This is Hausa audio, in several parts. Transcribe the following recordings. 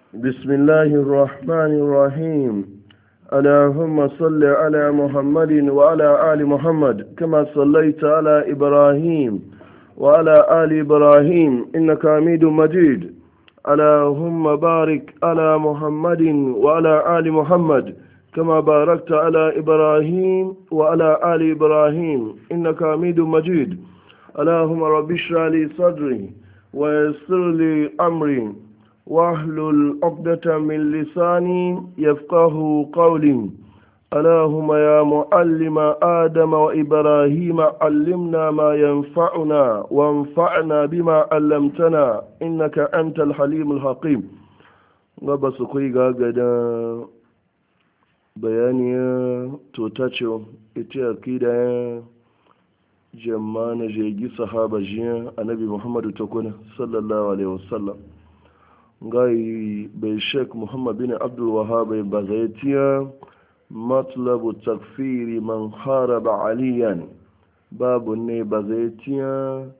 بسم الله الرحمن الرحيم. اللهم صل على محمد وعلى آل محمد كما صليت على إبراهيم وعلى آل إبراهيم إنك حميد مجيد. اللهم بارك على محمد وعلى آل محمد كما باركت على إبراهيم وعلى آل إبراهيم إنك حميد مجيد. اللهم رب اشرح لي صدري ويسر لي أمري واحلل عقدة من لساني يفقه قولي. اللهم يا معلم آدم وإبراهيم علمنا ما ينفعنا وانفعنا بما علمتنا إنك أنت الحليم الحكيم. غبا سكوي غاغدا بيانيا توتاتشو اتي أكيدا جمعنا جيجي صحابة جيا النبي محمد تكون صلى الله عليه وسلم. gai bai sheik muhammad bin abdul wahab ba zai tiya matlabu takfiri man haraba aliyan babu ne ba zai tiya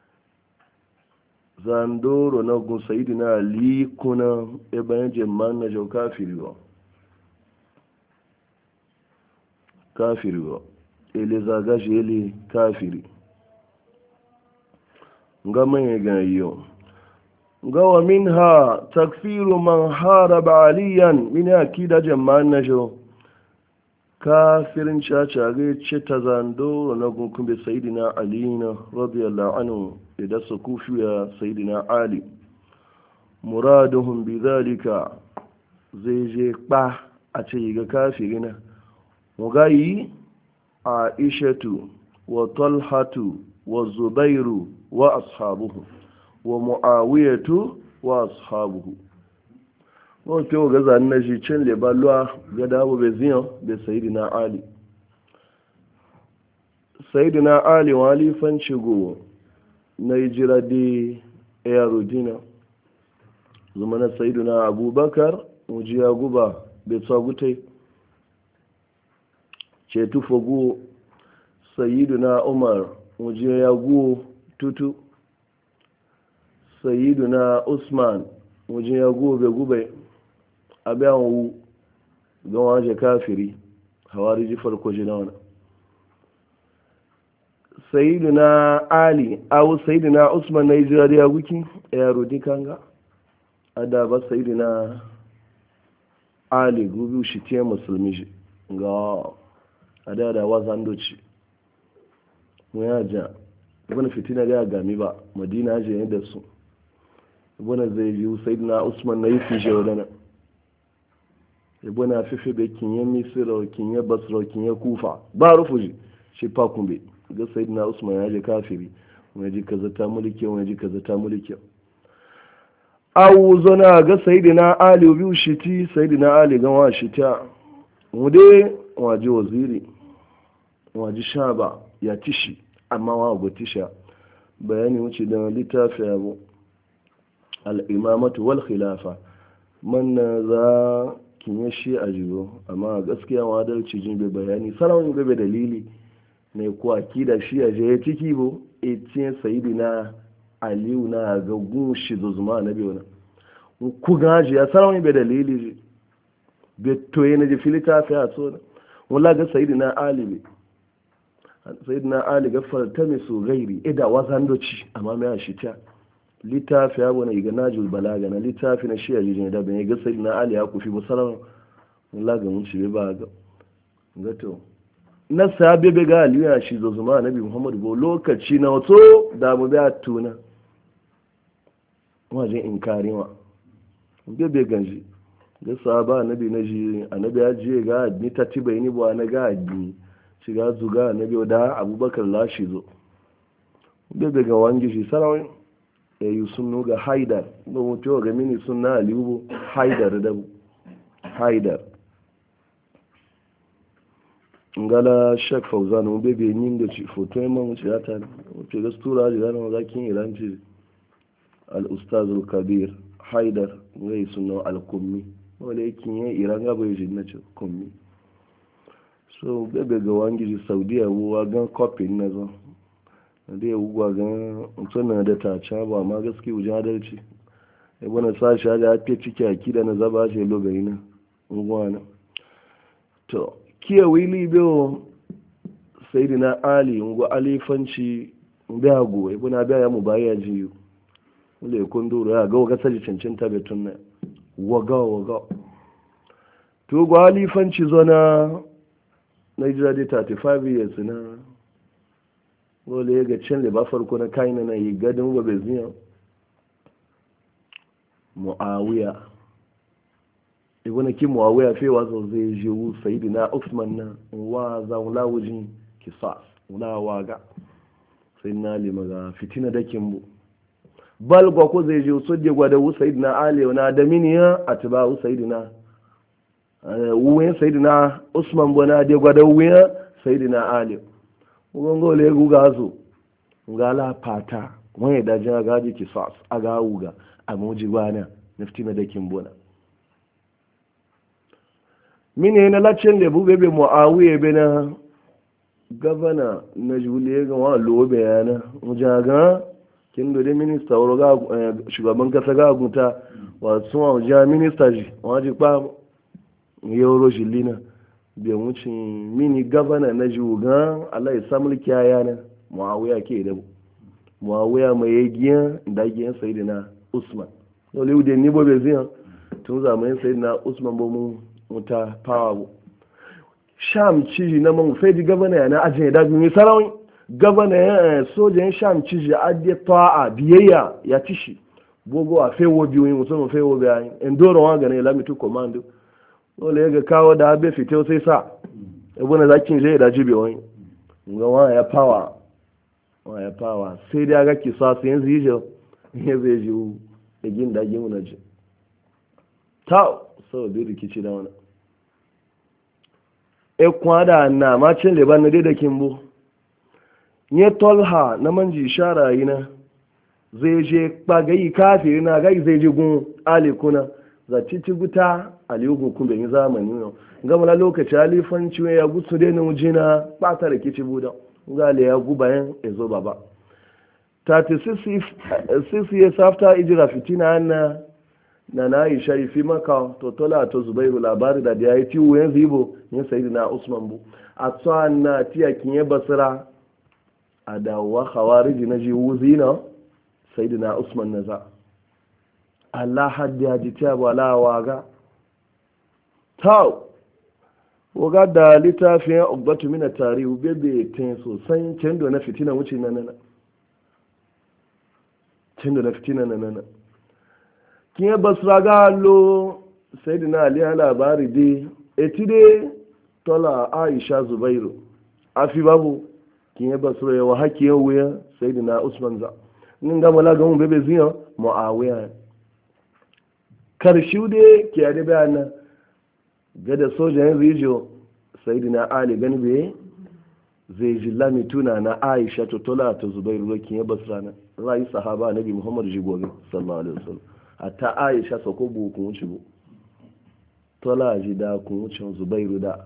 zandoro na gun sayidina ali kuna e bayan jemman na jau kafiri wa ele zagashi ele kafiri ga mai gayo gawa minha takfiru man haraba aliyan min akida jama'an najo kafirin cacare ce ta zando na gunkun bai sayidina ali na radiyallahu anhu idan su kufi ya sayidina ali muraduhun bi zalika zai je kpa a ce ga kafirina mugayi a ishatu wa talhatu wa zubairu wa ashabuhu wa mu'awiyatu wa ashabuhu wa to ga zan na shi cin lebalwa ga dawo be zion be sayyidina ali wali fancigo na hijira di ayarudina zumana sayyidina abubakar mujiya guba be tsagutai ce tufagu sayyidina umar mujiya gu tutu sayyiduna usman wajen ya gube abin wu don waje kafiri hawari ji farko ji na wani sayyiduna ali awu sayyiduna usman na hijira da ya guki ya rudi kanga adaba sayyiduna ali gubi shi te musulmi shi ga adada wazan doci mu ya ja wani fitina da ya gami ba madina je ne da su ibuna zai yi sayyidina usman na yi fishe wadana ibuna fife bai kinye misira kinye basra kinye kufa ba rufuji shi fakun bai ga sayyidina usman ya je kafiri wani ji kaza ta mulki wani ji kaza ta mulki awu zona ga sayyidina ali biyu shiti sayyidina ali ga wa shita mude waje waziri waje shaba ya tishi amma wa go tisha bayani wuce da littafi abu al'imamatu wal khilafa man za kinye shi a jiyo amma gaskiya wadalci jin bai bayani sarawin bai dalili ne ko akida shi a je ciki bo etin sayidina aliyu na ga gunshi zuzuma na biyu na ku gaji ya sarawin bai dalili bai toye na ji filita fi a tsona wala ga sayidina ali ga fartami su gairi ida wasan doci amma mai shi ta littafi ya wani ga najul balaga na littafi na shiya jijin da bin ga sayyidina ali ya kufi musallam wallahi ga mun ci ba ga gato na sabe be ga ali ya shi zo zuma nabi muhammad go lokaci na wato da mu ba tuna wajen inkari wa be ganji ga sahaba nabi na ji annabi ya je ga ni tatibai ni bo na ga ni shiga zuga nabi da abubakar lashi zo be ga wangi shi sarawin ya yi sunu ga haidar ba mutu ga mini suna aliyu haidar da haidar ngala shek fauzan mu bebe yin da ci foto yamma mu ci yata mutu ga stura ji gana zakin iranci al-ustaz al-kabir haidar ngai suna al-kummi wala yakin ya iran ga bai jin na ci kummi so bebe ga wangi saudiya wa gan kofin na zo da ya wugwa gan mutum da ta ca ba ma gaske wujen adalci ibn sashi da ake ciki akida na zaba shi logari na ungwana to kiye wili biyo sayyidina ali ngo alifanci biago ibn abiya ya mubaya jiyu wale kunduru ya ga ga saji cancanta betun na waga to go alifanci zona Nigeria dai 35 years na wale ga can da ba farko na kaina na yi gadin ba bezinya muawiya ibn ki muawiya fe wazo zai jiwu sayyidina usman na wa za lawujin kisas wala waga sai na lima ga fitina da kimbu bal gwa ko zai jiwu sodde gwada wu sayyidina ali na da miniya atba wu sayyidina wuyen sayyidina usman bona de gwada wuyen sayyidina ali gongo le guga zo ngala pata wani da jin gaji kisas aga wuga a moji bana naftina da kimbona mine na lacin da bube be muawiya be na gavana na juliye ga wa lobe yana mujaga kin do minista woro ga shugaban kasa ga gunta wa sun ja minista ji waji pa yoro jilina be wucin mini gavana na juga Allah ya samu kiyaya na muawiya ke da muawiya mai yagiya da giyan sayyidina usman dole ude ni bobe ziyan tun zamanin sayyidina usman bo mu muta pawo sham ciji na mun fedi gavana yana ajin da bi sarawin gavana ya sojan sham ciji adde ta'a biyayya ya tishi bogo a fewo biyu mutum fewo bayan endoro wa ga ne lamitu commando dole ga kawo da abe fito sai sa ibuna zakin je da jibe wani ga wa ya power sai da ga kisa sai yanzu yi jo ne zai ji da gin da gin na ji ta so bi rikici da wani e kwada na macin leban na da kimbo nye tolha na manji shara yi na zai je kpagayi kafiri na gai zai je gun alikuna za titi guta aliyu kun bai zamani no gama na lokaci alifanci ya gutsu dai na wujina bata rikici buda gale ya gubayen ezo baba 36 years after ijira fitina na Aisha fi maka to tola to Zubairu labari da ya yi tiwo yanzu ibo ne sayyidina Usman bu a tsan na tiya kinye basira a dawowa khawariji na ji wuzina sayyidina Usman naza Allah haddi haji ta bala waga tau waga da littafin ugbatu mina tarihi bebe ten sosai kendo na fitina wuce na nana kendo na fitina na nana kin basra ga lo sayyidina ali labari dai etide tola Aisha Zubairu afi babu kin basra yawa haki yawa sayyidina Usman za nin ga mala ga mun bebe ziyan Muawiya karshe dai ke da bayana ga da sojan rijo sayyidina Ali gani be zai ji lamituna na Aisha to tola ta Zubairu rokin ya basra na rai sahaba nabi Muhammad jigobe sallallahu alaihi wasallam hatta Aisha sako bu kun wuce bu tola ji da kun wuce Zubairu da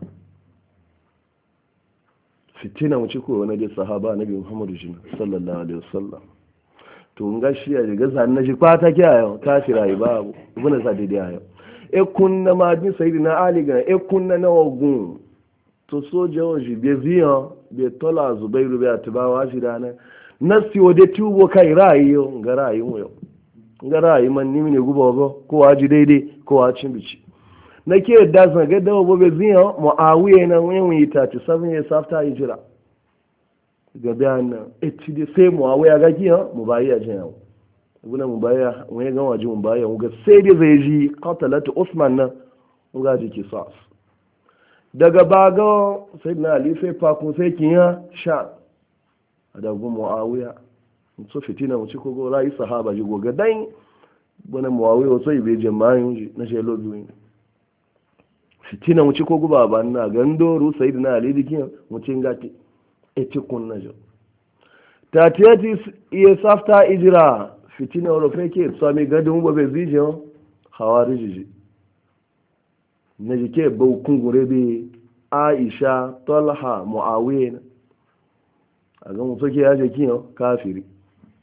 fitina wuce ko wani da sahaba nabi Muhammad sallallahu alaihi wasallam to nga shi ya ga zan na ji kwata kiyayo kafira yi babu ibn sa dai ayo e kunna ma din sayyidina Ali ga e kunna na ogun to soja oji be ziyan be tola Zubairu be atbawa shi dana nasi wode tubo kai ra'ayi ga ra'ayi mu yau ga ra'ayi man ni ne gubo go ko waji daidai ko wacin bici nake da zan ga dawo be ziyan Muawiya na wani 37 years after hijra ga bayan eti de sai Muawiya ga kiyan mubayiya jin yau ibn mubayiya wani ga waji mubayiya ga sai dai zai ji qatalatu Usman na ga ji kisas daga baga sayyidina Ali sai fa kun sai kiyan sha da gu Muawiya so fitina mu ci ko go rai sahaba ji goga dan bana Muawiya so ibe jama'in ji na shelo biyu fitina mu ci ko guba ban na gando sayyidina Ali dikin mu ci ngati etikun najo 38 years after ijira fitina oro fake tsami gadin bo be zijo hawariji na jike bau kungure be Aisha Talha Muawiya a ga mutu ke yaje kiyo kafiri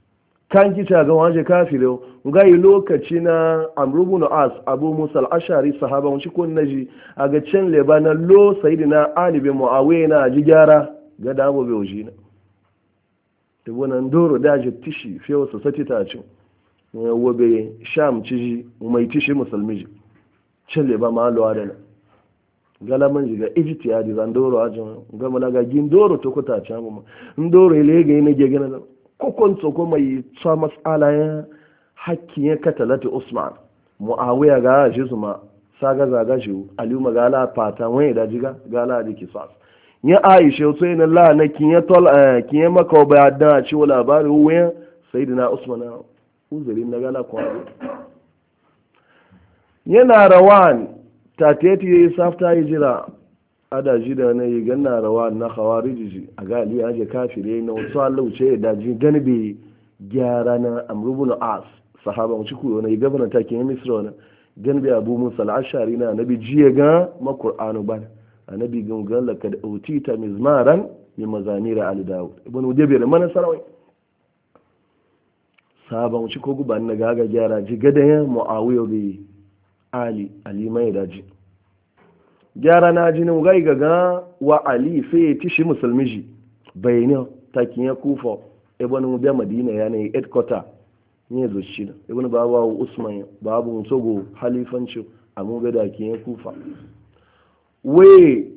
kan kica ga waje kafiro ga yi lokaci na amrubu na as abu musa al-ashari sahaba wani ko naji a ga can lebanon lo sayidina ali bin muawiya na ji gyara ga dabo bai wuji na da wannan doro daji tishi fiye wasu sati ta cin wabe sham ciji mai tishi musulmi ji can leba ma lo adana galaman ji ga ijtihadi zan doro ajin ga malaga gin doro to ko ta can mu ndoro ile ga ina ge gana kokonto ko mai tsa matsala ya hakkin ya katalata usman muawiya ga shi su ma saga zaga shi aliyu magala fata wani da jiga gala da kisas ya aisha sai na la na kin ya maka ba da ci wala labari wuya sayyidina usman uzuri na gala ko yana rawan tateti yayi safta hijira ada ji da na yi ganna rawa na khawariji a ga aliyu aje kafire na wasu Allah wuce da ji ganbe gyara na amrubun as sahaba mu ciku na yi gabana take yin misra na ganbe abu musa al-ashari na nabi jiya ga makur'anu ban annabi gungan lakad utita mizmaran min mazamira ali daud ibn udaybi man sarawai sahaba mu ciku guban na ga gyara ji gadayan muawiya bi ali mai daji gyara na jinin gai gaga wa ali fe tishi musulmi ji bayanin takin ya kufa ibn mubiya madina ya ne headquarter ne zo shi ibn babu usman babu sogo halifanci a mubiya da kin ya kufa we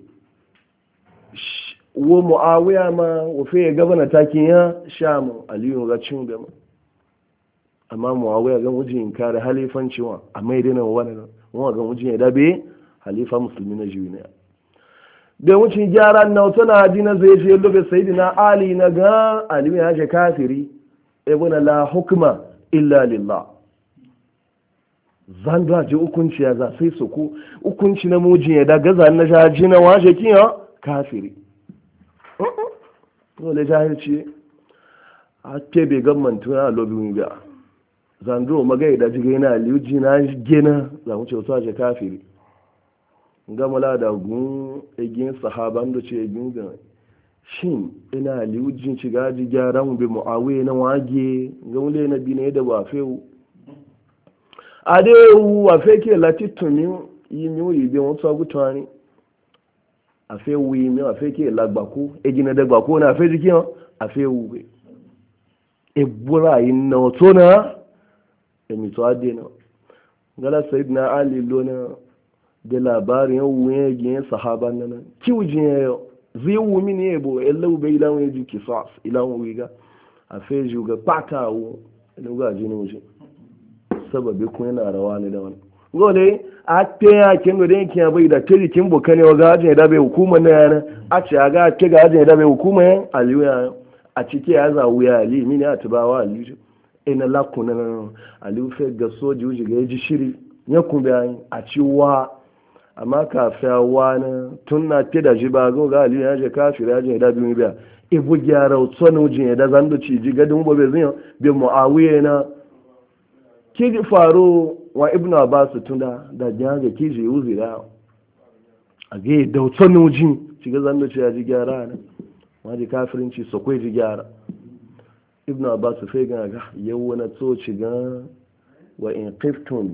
wo muawiya ma wo fe gabana takin ya sham aliyu ga cin da amma muawiya ga mujin kare halifanci wa amma idan wannan ga mujin ya dabe halifa musulmi na jiwi ne da wucin gyara na wato na ji na zai je lobe sayidina ali na ga alimi ya ce kafiri ibn la hukma illa lillah zan da ji hukunci ya za sai su ku hukunci na mujin ya daga zan na jaji na waje kiya kafiri dole jahilci a ke bai gamman tuna lobe ga zan do magai da jiga yana liuji na gena za mu ce wato ce kafiri gamala da gun egin sahaban da ce egin ga shin ina liujin ci gaji gyaran bi muawiya na wage ga wule na bi ne da ba fewu ade wa feke latitumi yi mi yi bi won so gutani a fewu yi mi a feke lagbako egin da gbako na fe jikin a fewu e bura yin na to na e mi to ade na gala sayyidina ali lona da labarin yau wuyen yin sahaban nan kiwujin yau zai wumi ne bo yallau bai ilawun yaji kisas ilawun wiga a feji ga patawo ina ga jini wuce sababi kun yana rawa ne da wani gole a te ya kin da yankin bai da tiri kin bokane wa gajin da bai hukuma na yana a ce ga ke gajin da bai hukuma yan aliyu ya a cike ya za wuya ali mini a tubawa aliyu ina lakuna aliyu fe ga soji wuce ga yaji shiri ya kun bayan a ciwa amma kafin wani tun na fi da shi ba ga aliyu ya je kafin ya je da biyu biya ibu gyara tsonin ujin ya da zan da ci ji gadin bobe zai bi mu'awiya na ki faro wa ibnu abbas tunda da jaga ki je uzira a ga da tsonin ujin ci ga zan da ci ya ji gyara na ma ji kafirinci so kai ji gyara ibnu abbas sai ga yawo na tsoci ga wa in qiftum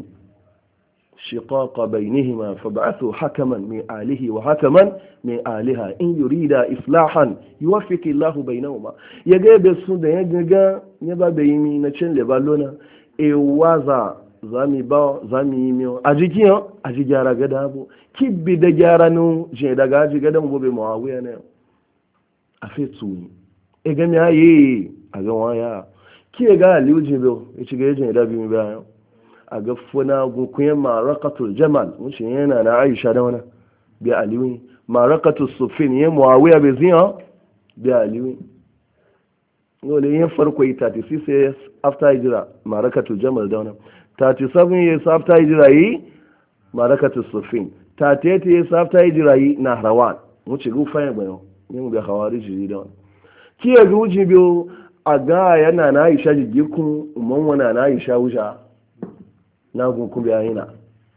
شقاق بينهما فابعثوا حكما من آله وحكما من آلها إن يريد إصلاحا يوفق الله بينهما يجب السنة يجب يبا بيمي نشن لبالونا إيوازا zami ba zami yi miyo a jiki yau a ji gyara gada abu kibbi da gyara nu je daga aji gadan gobe mawawiya na yau a fe tsuni e gami ya yi a ga waya ki ga aliyu jibo ya ci ga yajin da biyu bayan a ga funa gunkuyen marakatul jamal wuce yana na aisha da wani bi aliyu marakatul sufin ya muawiya bai ziyan bi aliyu dole yin farko yi 36 years after hijira marakatul jamal da wani 37 years after hijira yi marakatul sufin 38 years after hijira yi nahrawan wuce gufa ya bayan yin ga hawari jiri da wani kiya ga wuce biyu a ga yana na aisha jigikun umman wana na aisha wuce na gunku bayina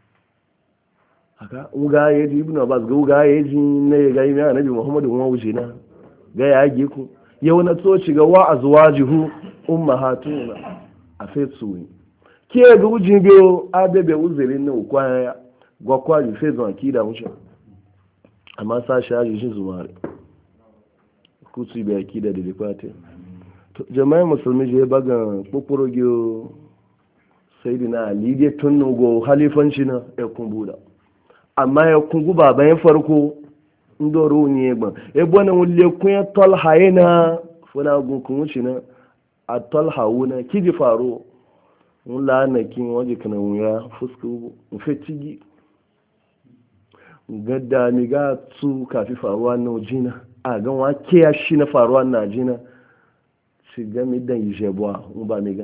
haka uga yaji ibn abbas ga uga yaji ne ga yi annabi muhammadu wa wuce na ga ya gi ku yau na tsoci ga wa azwajihu ummahatuna a fetsuwi ke ga ujin biyo abebe uzirin na ukwaya gwakwa ji fe zuwa kida wuce amma sa shaji shi zumare kutu bai kida da dikwate jama'in musulmi je bagan kpokporo sai dina alide tun nugo halifanci na ya kumbuda amma ya kungu baban ya farko ndoro ne ba e bona wulle kun ya talha yana funa gun kun wuce na a talha wuna kiji faro mun la na kin waje kana wuya fusku fetigi gadda mi ga su kafi faruwa na jina a gan wa ke ya shi na faruwa na jina shi ga mi dan yi jebwa mun ba mi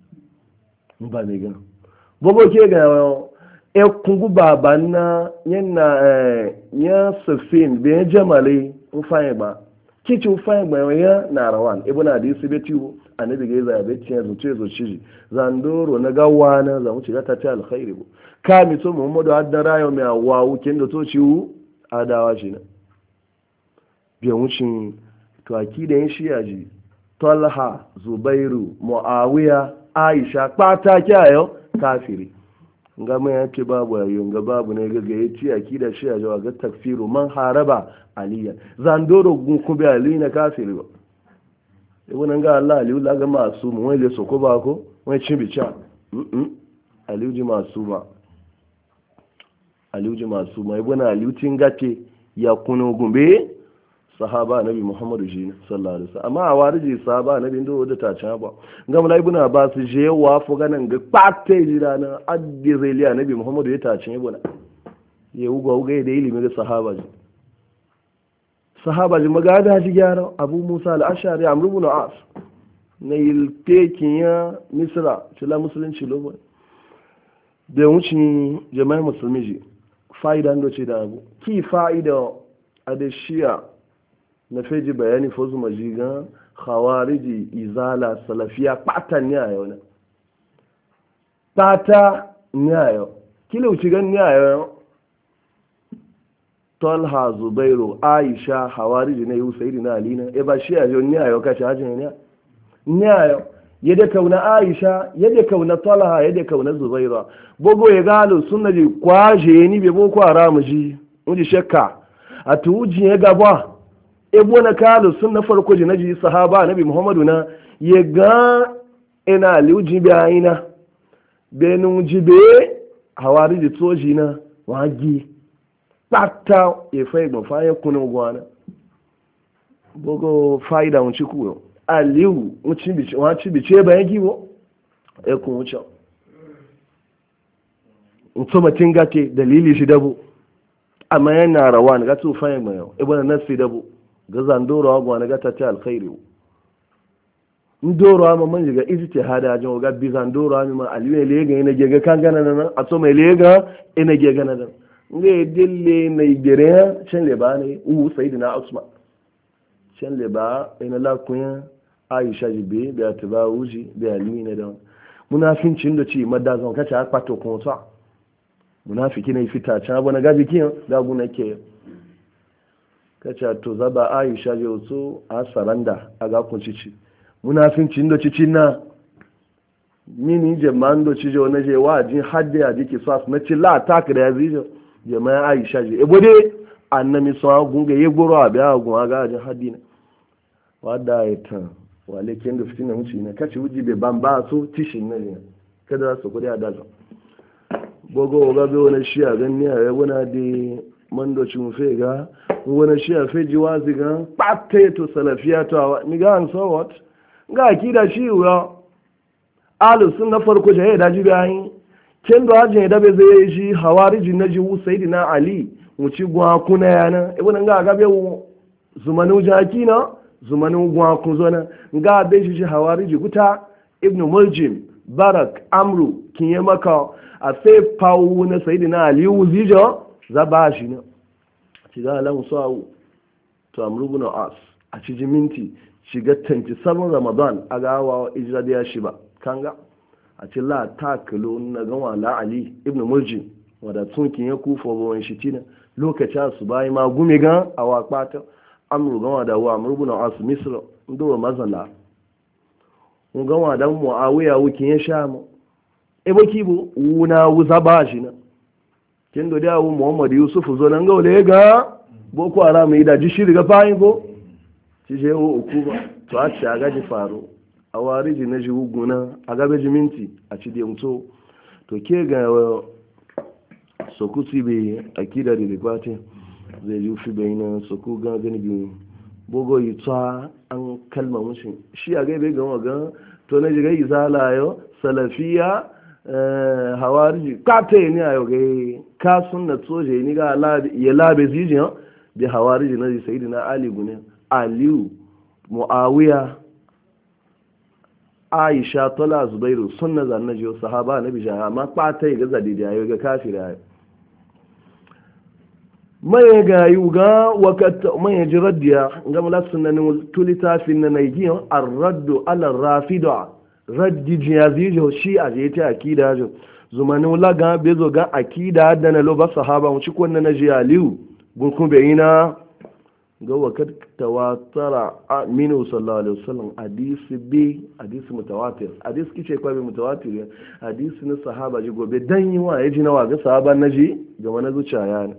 ga bogo ke ga e kungu baba na yana ya safin be jamale ufaye ba kici ufaye ba ya na rawan ibn hadisi betiwo annabi ga za be tiya zo ci zandoro na gawa na za mu ci ta alkhairi bu ka mi to muhammadu addara yau mai awawu kin da to ciwu adawa shi na biyan wucin to akida yin shiyaji talha zubairu muawiya aisha kpata kyayo kafiri nga mai yake babu yayo nga babu ne ga ya ci akida shiyaji wa ga takfiru man haraba aliya zandoro gun kube ali na kafiri ba ibn ga Allah aliyu la ga masu mu wai le soko ba ko wai cin bicha aliyu ji masu ba aliyu ji masu ma ibn aliyu tin gate ya kuno gumbe sahaba nabi muhammadu shi sallallahu alaihi wasallam amma a wariji sahaba nabi ndo da ta can ba ngam la ibn abbas je wa fo ganan ga patte jira na addi zeliya nabi muhammadu ya ta can ibn ya uga da ilimi ga sahaba ji magada shi gyara abu musa al-ashari amr ibn as na yiltekin ya misra cila musulunci lobo da wucin jama'ar musulmi ji fa'ida ndo ce da abu ki fa'ida a da shiya na feji bayani fozu majigan khawariji izala salafiya patan ne a yau na pata ne a yau kila wuci gan ne a yau talha zubairu aisha hawariji na yi sayidi na alina e ba shi a yau ne a yau kashi hajji ne a yau yadda kauna aisha yadda kauna talha yadda kauna zubairu bogo ya galo suna ji kwaje ni bai boko haramu ji wuji shakka a tuwujin ya gaba ebo na kalo sun na farko ji na ji sahaba nabi muhammadu na ya ga ina liuji bi aina benin jibe hawari ji toji na wagi pata ya fai gbafa ya kuna gwana bogo fa'ida wuci kuwa aliyu wuci bice bayan giwo ya kun wuce mutumatin gake dalili shi dabo amma yana rawa na gatu fayin mai yau ibana nasi dabo ga zandoro agwa na gata ta alkhairi ndoro ama man jiga ijtihada jan ga bi zandoro ami ma aliyu le ga ina gega kan gana nan a to mai lega ina gega nan nge dille na igere chen le ba ne sayyidina usman chen le ba ina la kunya aisha jibe da atba uji da aliyu ne da munafincin da ci madda zan kace a kwato kun sa munafiki ne fita can abu na gaji kiyan gagu na ke kace to zaba aisha je so a saranda a ga kun cici munafincin da cici na mini je mando ci je wona je wajin hadde ya dike sas na ci la attack da yazi je mai aisha je e bode annami so gunga ye goro abi agun aga je hadina wada ita wale ken da fitina muci ne kace wuji be bamba so tishin ne kada su kudi adazo bogo ga be wani shi a ganni a yabuna da mandoci mu fe ga wani shi a fe jiwazi ga patte to salafiya to ni ga an so what ga akida shi wa alu sun na farko je da ji bayin ken do ajin da be zai shi hawarijin naji sayyidina ali mu ci gwa kuna yana ibn ga be zumanu jakina zumanu gwa kun zona ga be shi hawariji guta ibn muljim barak amru kinye maka a sai fawo na sayidina aliyu zijo za ba shi na shiga alan sawu to amru bin as a cikin minti shiga 27 ramadan a gawa ijra da shi ba kanga a ci la takalo na gawa la ali ibn muljim wada tunkin ya kufa bawan shi tina lokacin su bayi ma gumi ga awa kwata amru gawa da wa amru bin as misra ndo mazala nga wa dan muawiya wukin ya sha mu e baki bu wuna wuza ba shi na kin do da muhammad yusuf zo nan ga wale ga boko haram yi da ji shi daga fayin ko ci je uku ba to a ci aga ji faru a wariji na ji guna a gabe ji minti a ci da mutu to ke ga sokusi be akida da libati zai yi fi bayyana soku ga gani biyu bogo yi ta an kalma mushi shi a gaibe ga waga to na jiga izala yo salafiya hawariji kata ne a yau gai ka sunna soje ni ga ya labe zijin bi hawariji na sayyidina ali gune aliyu muawiya aisha tola zubairu sunna zannaji sahaba nabi jaha ma kata ga zadi da yau ga kafira mai ga yi ga wakata mai ji raddiya ga mulasun nan tulita fin na naigiyan ar-raddu ala rafida raddi jiyazijo shi a je ta akida jo zumanin laga bezo ga akida da na lo ba sahaba mu ci konna na ji aliyu gun be ina ga wakat tawatara aminu sallallahu alaihi wasallam hadisi bi hadisi mutawatir hadisi kice kwa bi mutawatir hadisi na sahaba ji gobe dan yi wa yaji na wa ga sahaba naji ga wani zuciya ne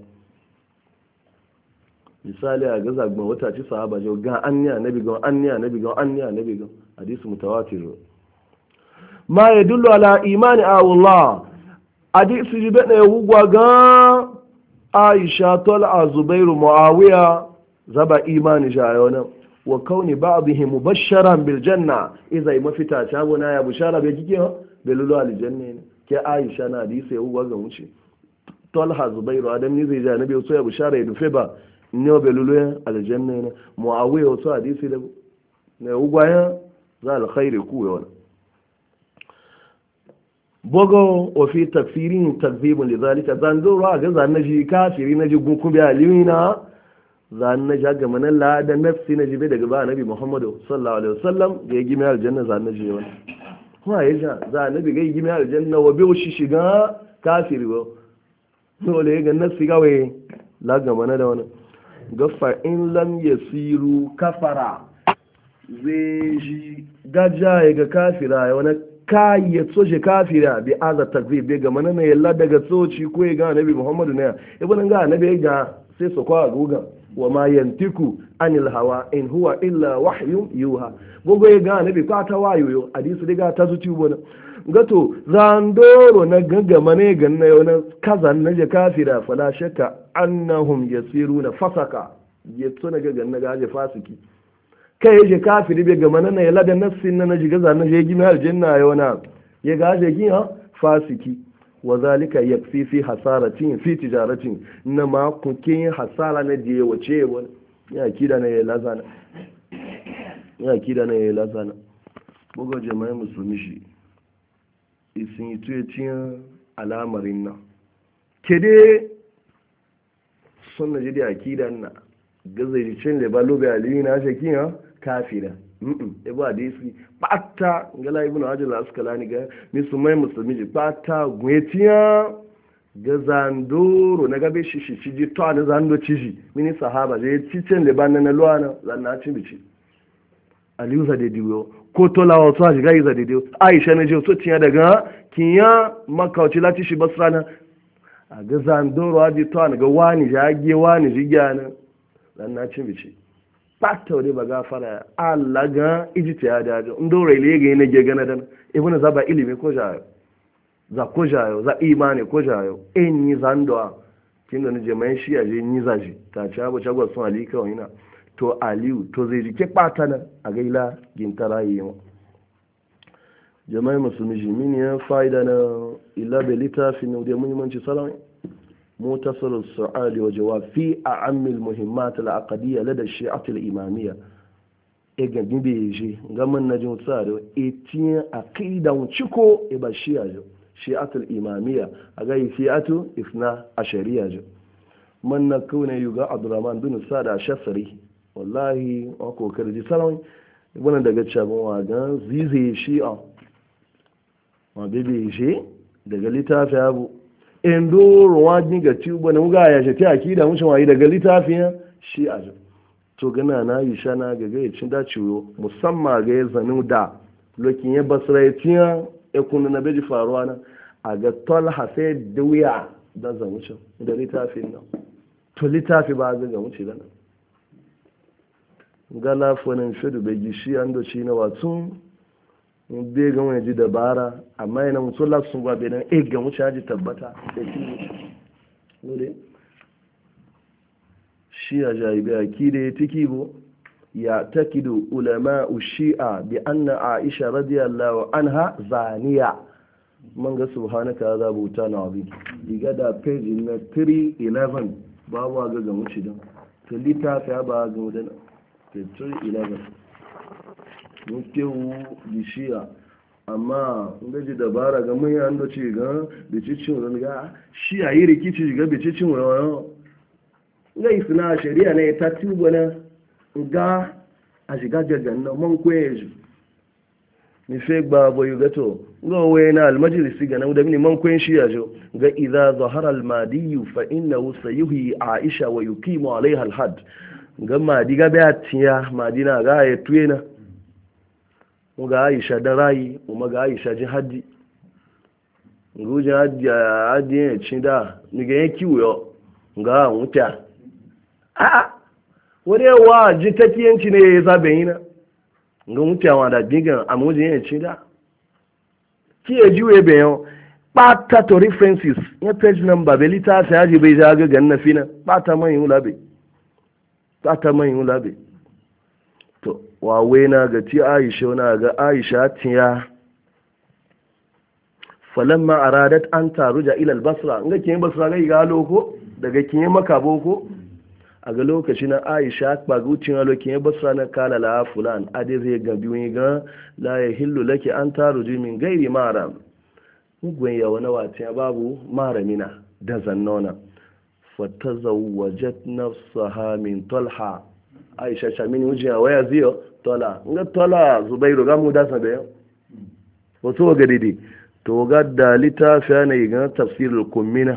misali a gaza gban wata ci sahaba jau ga anniya nabi ga anniya nabi ga anniya nabi ga hadisi mutawatir ma yadullu ala imani Allah hadisi jibe na yugwa ga Aisha tol Zubairu Muawiya zaba imani jayona wa kauni ba'dihim mubashsharan bil janna idza mafita ta gona ya bushara be kike be lulu al janna ke Aisha na hadisi yugwa ga wuce Talha Zubairu adam ni zai ja nabi so ya bushara ya dufe ba ne be lulu al janna ne Muawiya so hadisi da ne yugwa ya za al khairi ku yona bogo wa fi takfirin takzibun lidhalika zanzura ga zannaji kafiri naji gunku bi alimina zannaji ga manan la da nafsi naji be daga ba nabi muhammadu sallallahu alaihi wasallam da ya gimi aljanna zannaji wani kuma yaja zannabi ga gimi aljanna wa bi shi shiga kafiri ba dole ga nafsi ga wai la ga manan da wani gafa in lam yasiru kafara zai ji gaja ga kafira ya wani kayi ya tsoje kafira bi aza takzib bai gama na yalla daga tsoci ko ya ga nabi muhammadu ne ibn ga nabi ga sai su kwa guga wa ma yantiku anil hawa in huwa illa wahyu yuha gogo ya ga nabi ka ta wayo hadisi daga ta zuci bona gato zandoro na gaggama ne ganna yau na kazan na je kafira fala shakka annahum yasiruna fasaka yatso na ganna ga je fasiki kai yaje kafiri bai gama nan ya ladan nafsin na jiga zanen je gina aljanna ya wana ya ga je gina fasiki wa zalika yakfi fi hasaratin fi tijaratin na ma kukin hasara na je wace wani ya kida na ya lazana bugo jama'a musulmi shi isin yi tuyetiyan alamarin nan kede sunna jidi akidan na gazaji cin da balo bai aliyu na shakin ha kafira ibu hadisi pata ngala ibnu hajar al-asqalani ga musulmai musulmi ji pata gwetiya ga zandoro na gabe shi ji to na zando ciji mini sahaba je cicen leban na luwana zanna cin bici aliyu za de diwo ko to lawo to ga za de diwo aisha ne je to tiya daga kinya makauci lati shi basrana a ga zandoro adi to ga wani jage wani jigana zanna cin bici pata wani ba gafara Allah ga ijita ya dajo ndo rele ga ne ge gana dan ibnu zaba ilimi ko jayo za ko jayo za imani ko jayo enyi zando kinga ne je mai shi aje nyi zaji ta ci abu chagwa sun ali kawai ina to aliu to zai jike pata na a gaila gintara yi mu jama'i musulmi jimini ya faida na illa be litafin da muhimmanci salawai متصل السؤال وجواب في أعم المهمات العقدية لدى الشيعة الإمامية إيجا بيجي غمان نجم صاروا إتين عقيدة ونشكو إبا الشيعة الإمامية أغاية شيعة إثنى عشرية جو من نكون يوغا عبد الرحمن بن السادة الشفري والله أكو كرجي سلامي يبونا دقات شابون واغان زيزي شيعة ما بيجي دقالي في أبو indoro wajen ga tuba na muga ya shati akida mun shawayi daga littafin shi a to gana na yi sha na gaga ya cin dacewa musamman ga ya zanu da lokin ya basira ya tiya ya kuna na beji faruwa na a ga tol hafe da wuya da zamucin da littafin nan to littafi ba ga wuce da nan gala fonin fidu bai gishi an doci na watsun bai ga wani ji dabara amma yana mutu laksun ba bai nan ga wuce haji tabbata da ki shi a jaibi a kide tiki bo ya takidu ulama shi'a bi anna aisha radiyallahu anha zaniya man ga subhanaka za buta na abi diga da page na 311 babu ga wuce don to littafi ba ga wuce 311 mun kewu bishiya amma gaji dabara ga mun yan da ci ga bicicin wurin ga shi a yi rikici ga bicicin wurin ga isna shari'a ne ta tubo na ga a shiga jagan na man kweju ni fe gba boyu gato ga wayna al majlisi ga nan da mini man kwen shi yajo ga idza zahara al madi fa innahu sayuhi aisha wa yuqimu alaiha al had ga madi ga ba tiya madina ga ya tuyena ga aisha da rai kuma ga aisha ji haddi ngujin haddi ya cin da ni ga kiwo ga wuta a wani wa ji takiyanci ne ya zabe yi na ga mutawa da digan a mujin ya cin da ki ya juye bayan ɓata to references ya page number bai littafi yaji bai ja ga ganna fina ɓata man yi labe to wawe na ga ti aisha na ga aisha tiya falamma aradat an taruja ila albasra inga kin basra ga loko daga kin maka boko a ga lokaci na aisha ba gucin alokin basra na kala la fulan ade zai ga biyu ga la yahillu laki an taruji min gairi maram gwen ya wani wata babu maramina da zannona fatazawwajat nafsaha min talha aisha shamini wujiya waya ziyo tola nga tola zubairu ga mu da sa da wato ga didi to ga da litafi ne ga tafsirul kummina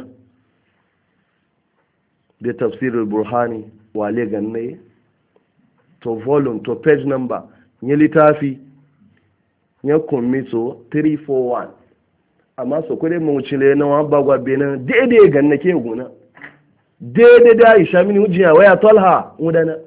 da tafsirul burhani wale ganne to volume to page number ne litafi ne kummito 341 amma so kure mu cile na wa bagwa benin daidai ganne ke guna daidai da aisha mini wujiya waya talha mudana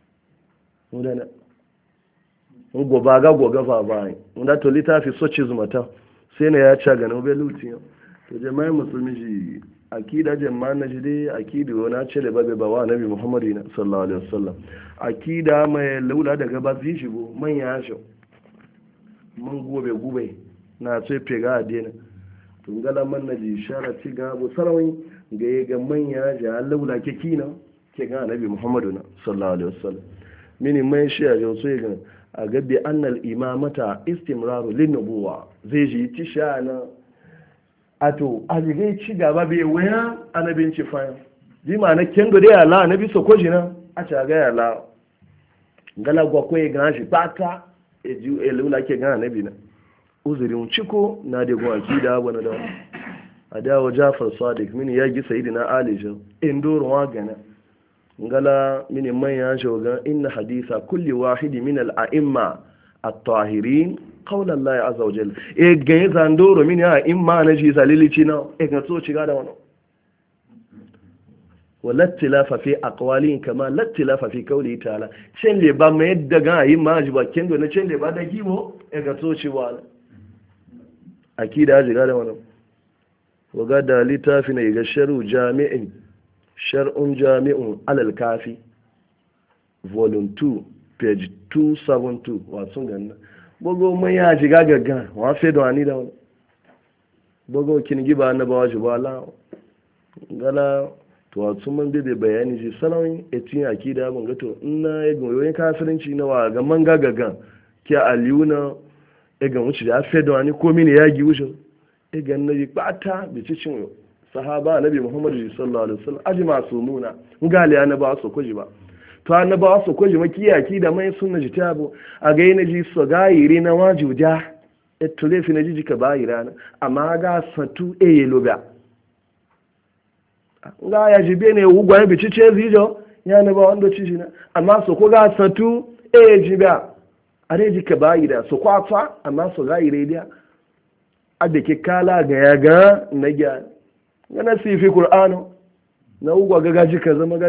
goba ga goga fa bai wanda to litafi soci zumata sai na ya ca ga nobe lutin to jama'i musulmi ji akida jama'a na ji dai akida wani ce da babe bawa nabi muhammadu sallallahu alaihi wasallam akida mai laula daga ba zai shigo manya shi man gobe na ce fega a dena tun gala man na ji shara ci ga bu sarawin ga ya ga manya ja laula ke kina ke ga nabi muhammadu sallallahu alaihi wasallam mini mai shi a jau sai ga a gabi annal imamata istimraru lin nubuwa zai ji ci sha na ato a jigai ci gaba bai waya annabin ci fa ji ma na kendo dai ala annabi so ko jina a ta ga ya la gala gwa ko ga shi pata e ju e lula ke ga annabi na uzurin ciko na da gwa akida bana da adawa Jafar Sadiq mini ya gi sayyidina Ali jo indoro wa gana ngala mini manya shoga inna haditha kulli wahidi min al-a'imma at-tahirin qawla Allah azza wa jalla e ga zandoro mini a'imma na ji salilici na e ga so ci ga da wannan wala tilafa fi aqwalin kama la tilafa fi qawli ta'ala shin le ba mai yadda ga a'imma ji ba kendo na shin le ba da gibo e ga so ci wala akida ji ga da wannan waga da litafi ne ga sharu jami'in shar'un jami'un alal kafi volume 2 page 272 wasu ganna bogo mai ya ji gagaga wa fe da wani da wani bogo kin giba na bawa shi bala gala to wasu man bebe bayani ji salawin etin akida ban gato ina ya goyoyin kafirinci na wa ga man gagaga ki aliyuna e ga wuce da fe da wani ko mini ya gi wuce e ga na yi pata bi cicin sahaba nabi muhammadu sallallahu alaihi wasallam aji masu muna ngali annaba su kuji ba to annaba su kuji makiyaki da mai sunna ji tabo a ga yana ji so gairi na wajuja etule fi na ji ka bayira na amma ga satu e loba nga ya jibe ne ugwa bi cice zijo ya na ba wanda ci na amma so ko ga satu ji ba are ji ka bayi da so kwata amma so ga ire dia adda ke kala ga ya ga na ga na sifi qur'ano na ugwa ga gaji ka zama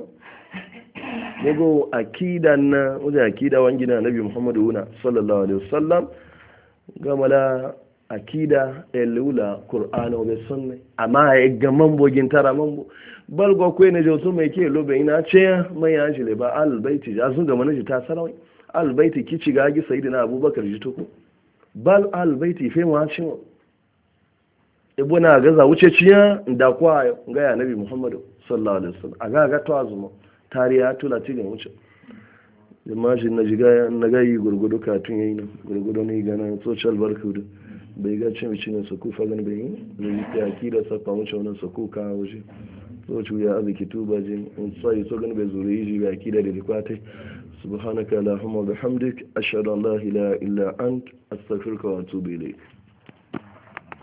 dago akida na wajen akida wangina nabi muhammadu sallallahu alaihi wasallam gamala akida elula qur'ana be sunne amma ya ga mambo gintara mambo balgo ko ne jo so mai ke lobe ina ce mai ya jile ba albayti ja sun ga manaji ta sarawai albayti kici ga gi sayyidina abubakar ji to ko bal albayti fe mu ci ibuna ga za wuce ciya da kwa ga ya nabi muhammadu sallallahu alaihi wasallam aga ga to azuma tariya tula tigin wuce imagine na jiga na gayi gurgudu katun yayi nan gurgudu ne gana social barkudu bai ga cin bicin su kufa gan bai yi ta akida safa wuce wannan su kuka wuce so ci ya aziki tuba jin in sai so gan bai zuri ji ga akida da rikwate subhanaka allahumma bihamdik ashhadu an la ilaha illa ant astaghfiruka wa atubu ilayk